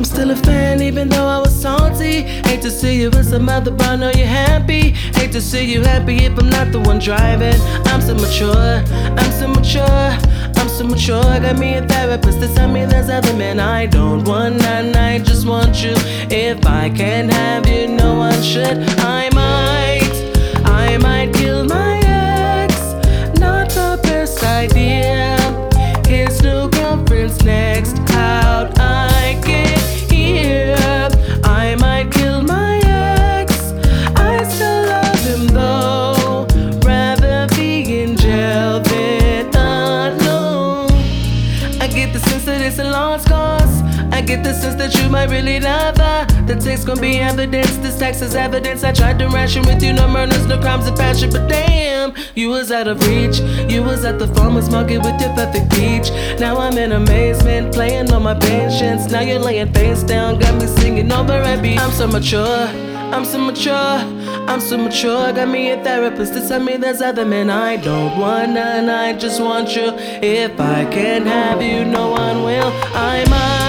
I'm still a fan even though I was salty. Hate to see you with some other, but I know you're happy. Hate to see you happy if I'm not the one driving. I'm so mature, I'm so mature, I'm so mature. Got me a therapist to tell me there's other men I don't want, and I just want you. If I can't have you, no one should. I might kill my ex. Not the best idea. His new girlfriend's next out. I get here. I might kill my ex. I still love him though. Rather be in jail than alone. I get the sense that it's a lost cause. I get the sense that you might really love her. The text gon' be evidence, this text is evidence. I tried to ration with you, no murders, no crimes of passion. But damn, you was out of reach. You was at the farmer's market with your perfect peach. Now I'm in amazement, playing on my patience. Now you're laying face down, got me singing over and beat. I'm so mature, I'm so mature, I'm so mature. Got me a therapist to tell me there's other men I don't want, and I just want you. If I can't have you, no one will. I might